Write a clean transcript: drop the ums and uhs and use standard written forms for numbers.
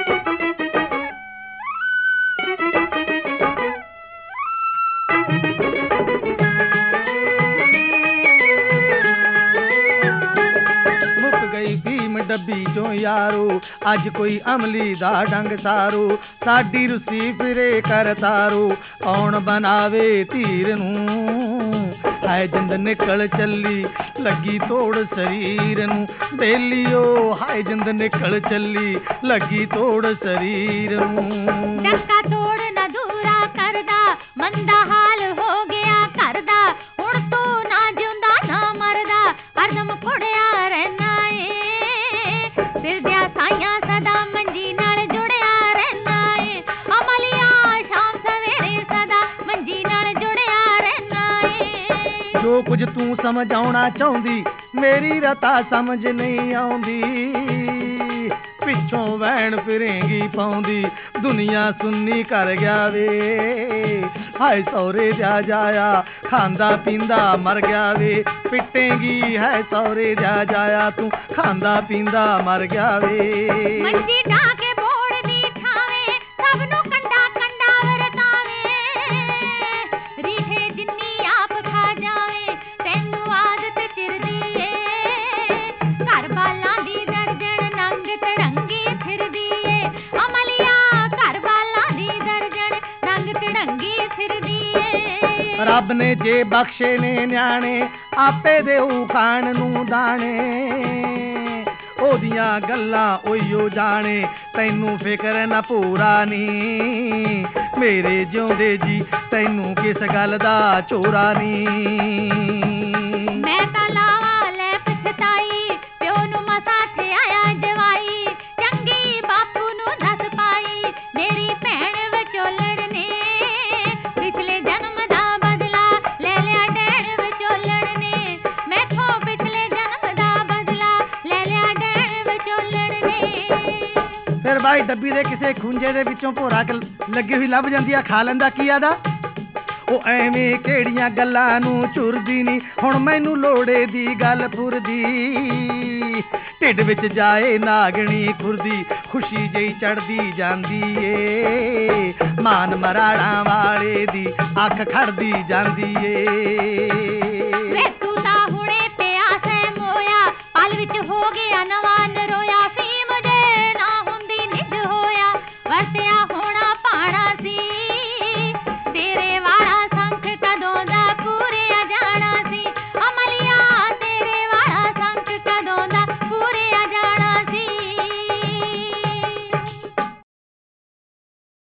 ਡੱਬੀ ਚੋਂ ਯਾਰੋ ਅੱਜ ਕੋਈ ਅਮਲੀ ਦਾ ਡੰਗ ਸਾਰੋ ਸਾਡੀ ਰੁੱਸੀ ਫਿਰੇ ਕਰ ਤਾਰੋ ਕੌਣ ਬਣਾਵੇ ਧੀਰ ਨੂੰ ਹਾਏ ਜਿੰਦ ਨਿਕਲ ਚੱਲੀ ਲੱਗੀ ਤੋੜ ਸਰੀਰ ਨੂੰ ਬੇਲੀਓ ਹਾਏ ਜਿੰਦ ਨਿਕਲ ਚੱਲੀ ਲੱਗੀ ਤੋੜ ਸਰੀਰ ਨੂੰ ਡੱਕਾ ਤੋੜ ਨਾ ਦੂਰਾ ਕਰਦਾ ਮੰਦਾ ਹਾਲ ਹੋ ਗਿਆ ਕਰਦਾ ਹੁਣ ਤੂੰ ਨਾ ਜਿਉਂਦਾ ਨਾ ਮਰਦਾ ਹਰਦਮ ਕੁੜਿਆ ਰਹਿਣਾ ਏ ਫਿਰਦਿਆ ਸਾਈਆਂ ਸਦਾ ਮੰਜੀ ਨਾਲ ਜੁੜਿਆ ਰਹਿਣਾ ਏ ਅਮਲੀਆ ਸ਼ਾਮ ਸਵੇਰੇ ਸਦਾ ਮੰਜੀ ਨਾਲ ਜੁੜਿਆ ਰਹਿਣਾ ਏ ਜੋ ਕੁਝ ਤੂੰ ਸਮਝਾਉਣਾ ਚਾਹੁੰਦੀ ਮੇਰੀ ਰਤਾ ਸਮਝ ਨਹੀਂ ਆਉਂਦੀ ਪਿੱਛੋਂ ਵੈਣ ਫਿਰੇਂਗੀ ਪਾਉਂਦੀ ਦੁਨੀਆ ਸੁੰਨੀ ਕਰ ਗਿਆ ਵੇ ਹਾਏ ਸਹੁਰੇ ਜਾ ਜਾਇਆ ਖਾਂਦਾ ਪੀਂਦਾ ਮਰ ਗਿਆ ਵੇ ਪਿੱਟੇਂਗੀ ਹੈ ਸਹੁਰੇ ਜਾ ਜਾਇਆ ਤੂੰ ਖਾਂਦਾ ਪੀਂਦਾ ਮਰ ਗਿਆ ਵੇ ਮੰਜੀ ਢਾ ਕੇ ਬੋੜ ਦੀ ਠਾਵੇ ਸਭ ਨੂੰ ਕੰਡਾ ਕੰਡਾ ਵਰਤਾਵੇ ਰੀਠੇ ਜਿੰਨੀ ਆਪ ਖਾ ਜਾਵੇ ਤੈਨੂੰ ਆਦਤ ਚਿਰਦੀ ਏ ਘਰ ਬਾਲਾਂ ਦੀ ਦਰਜਣ ਨੰਗ ਤੜੰਗੀ ਫਿਰਦੀ ਏ ਅਮਲੀਆ ਘਰ ਬਾਲਾਂ ਦੀ ਦਰਜਣ ਨੰਗ ਤੜੰਗੀ ਫਿਰਦੀ ਏ ਰੱਬ ਨੇ ਜੇ ਬਖਸ਼ੇ ਨੇ ਨਿਆਣੇ ਆਪੇ ਦੇਊ ਖਾਣ ਨੂੰ ਦਾਣੇ ਉਹਦੀਆਂ ਗੱਲਾਂ ਉਈਓ ਜਾਣੇ ਤੈਨੂੰ ਫਿਕਰ ਨਾ ਪੂਰਾ ਨੀ ਮੇਰੇ ਜਿਉਂਦੇ ਜੀ ਤੈਨੂੰ ਕਿਸ ਗੱਲ ਦਾ ਚੋਰਾ ਨੀ ਮੈਂ ਤਾਂ ਲਾਵਾ ਲੈ ਪਛਤਾਈ ਪਿਓ ਨੂੰ ਮਸਾ ਤੇ ਆਇਆ ਜਵਾਈ ਚੰਗੀ ਬਾਪੂ ਨੂੰ ਦੱਸ ਪਾਈ ਮੇਰੀ ਭੈਣ ਵਿਚੋਲਣ ਨੇ ਪਿਛਲੇ ਜਨਮ ਦਾ ਬਦਲਾ ਲੈ ਲਿਆ ਡੈਣ ਵਿਚੋਲਣ ਨੇ ਮੈਥੋਂ ਪਿਛਲੇ ਜਨਮ ਦਾ ਬਦਲਾ ਲੈ ਲਿਆ ਡੈਣ ਵਿਚੋਲਣ ਨੇ ਫਿਰ ਬਾਈ ਡੱਬੀ ਦੇ ਕਿਸੇ ਖੁੰਝੇ ਦੇ ਵਿੱਚੋਂ ਭੋਰਾ ਲੱਗੀ ਹੋਈ ਲੱਭ ਜਾਂਦੀ ਆ ਖਾ ਲੈਂਦਾ ਕੀ ਆਦਾ ਉਹ ਐਵੇਂ ਕਿਹੜੀਆਂ ਗੱਲਾਂ ਨੂੰ ਚੁਰਦੀ ਨੀ ਹੁਣ ਮੈਨੂੰ ਲੋੜੇ ਦੀ ਗੱਲ ਫੁਰਦੀ ਢਿੱਡ ਵਿੱਚ ਜਾਏ ਨਾਗਣੀ ਖੁਰਦੀ ਖੁਸ਼ੀ ਜਈ ਚੜਦੀ ਜਾਂਦੀ ਏ ਮਾਨ ਮਰਾੜਾਂ ਵਾਲੇ ਦੀ ਅੱਖ ਖੜਦੀ ਜਾਂਦੀ ਏ ਵੇ ਤੂੰ ਤਾਂ ਹੁਣੇ ਪਿਆ ਸੈ ਮੋਇਆ ਪਲ ਵਿੱਚ ਹੋ ਗਿਆ ਨਵਾਂ